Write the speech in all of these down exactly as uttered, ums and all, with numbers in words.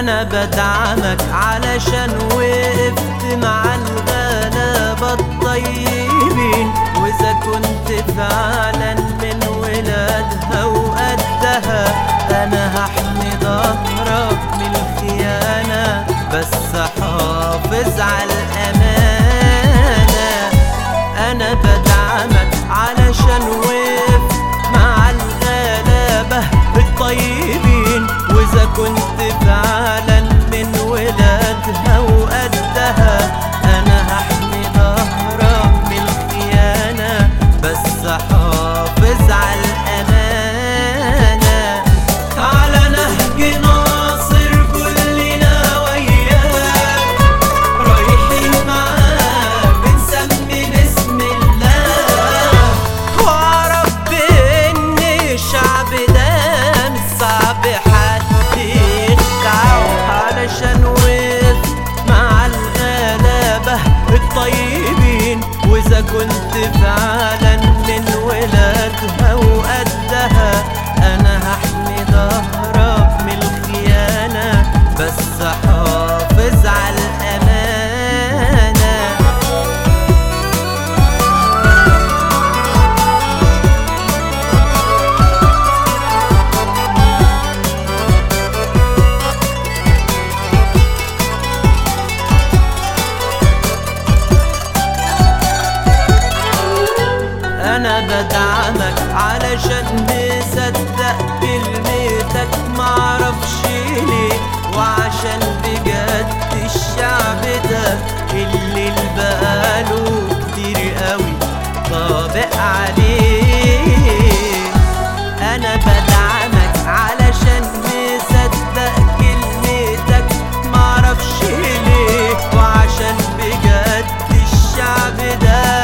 انا بدعمك علشان وقفت مع الغلابة الطيبين، واذا كنت فعلا من ولادها وقدها انا هحمي ظهرك من الخيانة، بس حافظ على الامانة. انا بدعمك علشان وقفت مع الغلابة الطيبين، واذا كنت فعلا من ولادها وقدها انا هحمي ظهرك من الخيانة، بس حافظ على الامانة. على نهج ناصر كلنا وياك رايحين معاك بنسمي باسم الله، واعرف بان الشعب ده مش صعب حد يخدعه، علشان وقف مع الغلابة الطيبين، واذا كنت فعلا من ولادها وقدها انا هحمي ظهرك من الخيانة، بس حافظ على الامانة. انا بدعمك علشان مصدق كلمتك معرفش ليه، وعشان بجد الشعب ده اللي بقاله كتير قوي طابق عليه. انا بدعمك علشان مصدق كلمتك معرفش ليه، وعشان بجد الشعب ده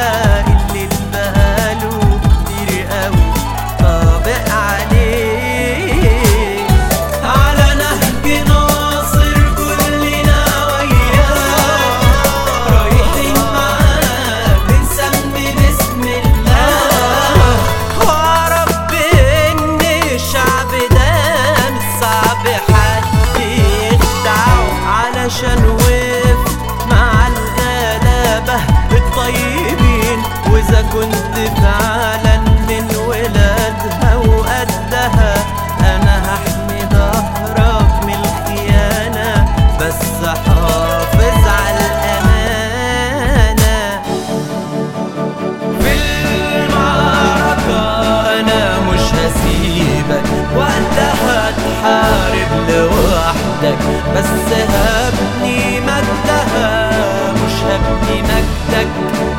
عشان وقف مع الغلابة الطيبين، واذا كنت فعلا من ولادها وقدها انا هحمي ظهرك من الخيانة، بس حافظ على الامانة. في المعركة انا مش هسيبك وقتها تحارب لوحدك، بس هبني مجدها مش هبني مجدك.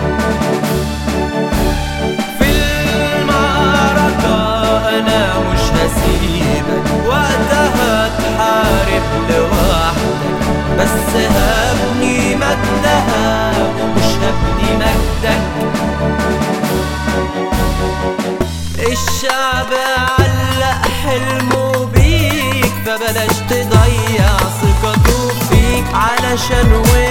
في المعركة أنا مش هسيبك وقتها تحارب لوحدك، بس هبني مجدها مش هبني مجدك. الشعب علق حلمه بيك، فبلاش تضيع ثقته فيك علشان